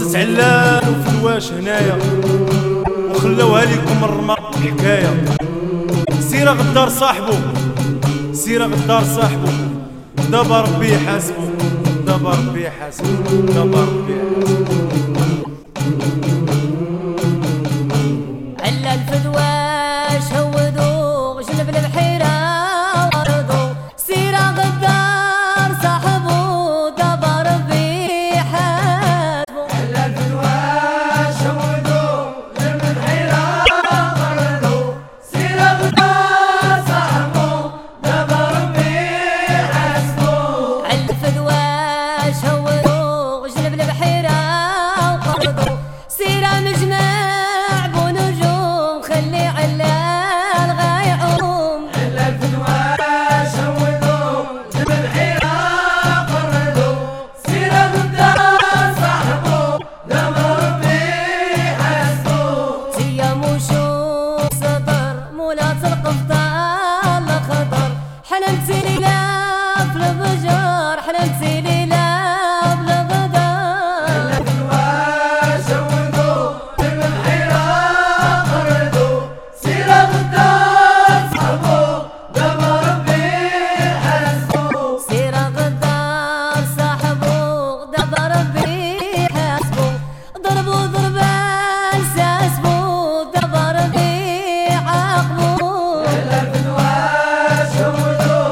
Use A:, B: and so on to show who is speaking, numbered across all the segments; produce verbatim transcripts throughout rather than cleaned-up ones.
A: تعلان وفلواش هنايا وخلوها ليكم الرمى الحكاية. سيرة غدار صاحبو سيرة غدار صاحبو دابا ربي يحاسبو دابا ربي يحاسبو دابا ربي يحاسبو.
B: على الفدواش هودو جنب البحيرة وردو سيرة غدار صاحبو دابا ربي يحاسبو.
C: على الفدواش هودو جنب البحيرة وردو سيرة غدار صاحبو دابا ربي يحاسبو.
B: على الفدواش هودو جنب البحيرة وردو سيرة مجمع حلمتي ليلة في الضجر حلمتي ليلة في الغدار.
C: على الفدواش هودو جنب البحيرة وردو سيرة غدار صاحبو دابا ربي يحاسبو.
B: سيرة غدار صاحبو دابا ربي يحاسبو. ضربو ضربة لساسبو دابا ربي يعاقبو.
C: على الفدواش هودو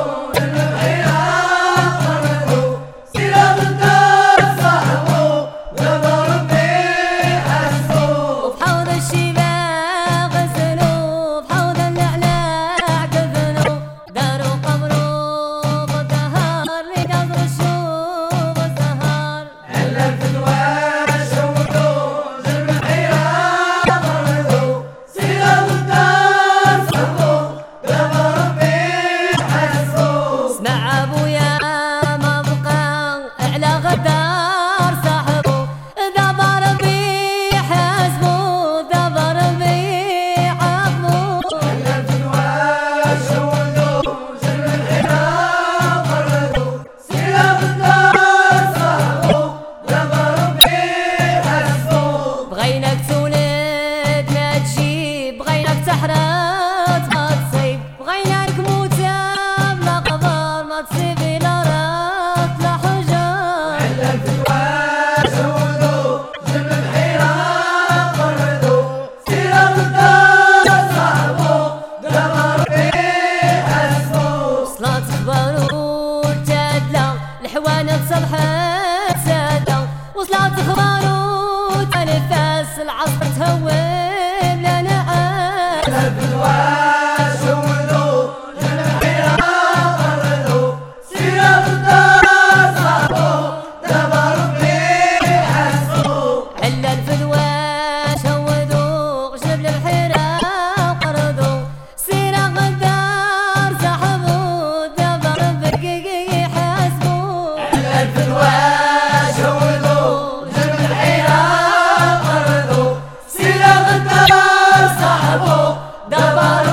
B: غدار صاحبو دابا ربي يحاسبو دابا ربي يعاقبو.
C: على الفدواش هودو جنب البحيرة وردو سيرة غدار صاحبو دابا ربي يحاسبو.
B: بغيناك تولد ما تجيب بغيناك تحرات ما تصيب بغيناك موتة بلا قبر ما تصيب إلا راس لا حجر.
C: على الفدواش هودو جنب البحيرة وردو سيرة غدار صاحبو دابا ربي يحاسبو.
B: وصلات خبارو تادلة الحوانة تصلحت سادة وصلات خبارو تلفاس العصر تهون لنا عاد.
C: على الفدواش هودو جنب البحيرة وردو سيرة غدار صاحبو دابا ربي يحاسبو.
B: على الفدواش هودو جنب البحيرة وقردو سيرة غدار صاحبو دابا ربي يحاسبو.
C: على الفدواش هودو جنب البحيرة وردو سيرة غدار صاحبو دابا